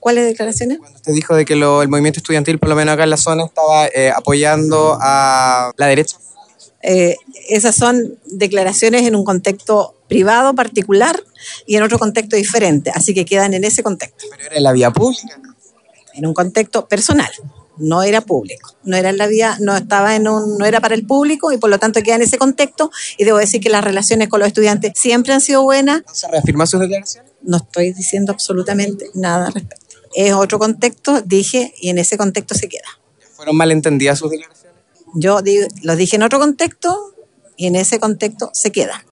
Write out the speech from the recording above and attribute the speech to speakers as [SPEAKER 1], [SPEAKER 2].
[SPEAKER 1] ¿Cuáles declaraciones?
[SPEAKER 2] Cuando usted dijo de que el movimiento estudiantil, por lo menos acá en la zona, estaba apoyando a la derecha.
[SPEAKER 1] Esas son declaraciones en un contexto privado, particular, y en otro contexto diferente, así que quedan en ese contexto.
[SPEAKER 2] Pero era en la vía pública.
[SPEAKER 1] En un contexto personal, no era público, no era en la vía, no era para el público y por lo tanto queda en ese contexto. Y debo decir que las relaciones con los estudiantes siempre han sido buenas.
[SPEAKER 2] ¿Se reafirmó sus declaraciones?
[SPEAKER 1] No estoy diciendo absolutamente nada al respecto. Es otro contexto, dije, y en ese contexto se queda.
[SPEAKER 2] ¿Fueron malentendidas sus declaraciones?
[SPEAKER 1] Yo los dije en otro contexto y en ese contexto se queda.